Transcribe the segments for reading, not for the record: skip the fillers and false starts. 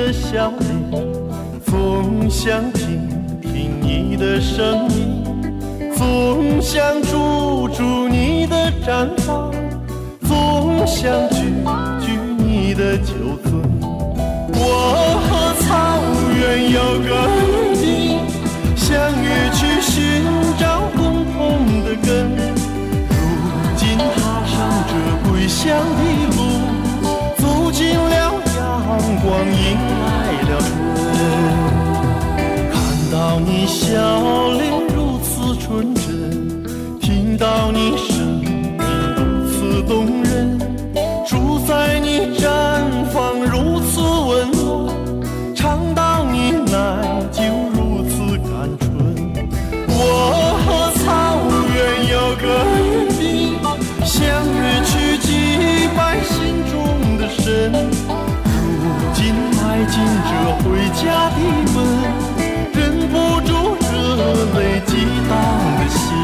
的笑脸，总想听听你的声音，总想住住你的毡房，总想举举你的酒樽。我和草原有个约定，相约去寻找共同的根。如今踏上这归乡的路，走进了阳光，迎来了春。看到你笑脸如此纯真，听到你声音如此动人，住在你毡房如此温暖，尝到你奶酒如此甘醇。我和草原有个约定，相约去祭拜心中的神。如今迈进这回家的门，忍不住热泪激荡的心。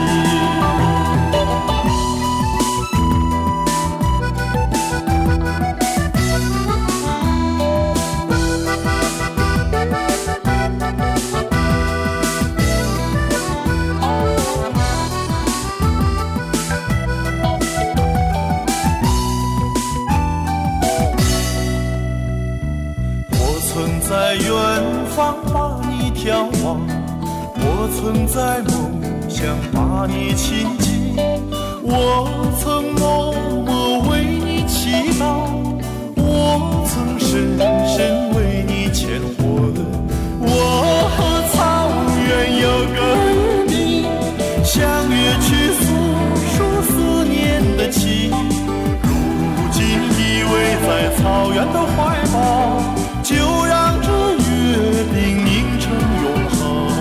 在远方把你眺望，我曾在梦想把你亲近，我曾默默为你祈祷，我曾深深为你牵魂。我和草原有个约定，相约去诉说思念的情。如今依偎在草原的怀抱，就让这约定凝成永恒。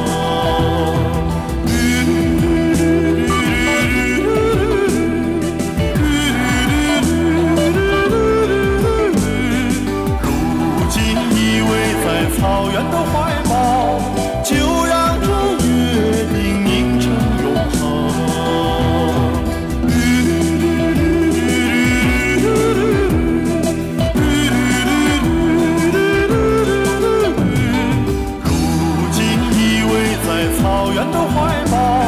如今依偎在草原的怀抱，就让这约定凝成永恒。草原的怀抱。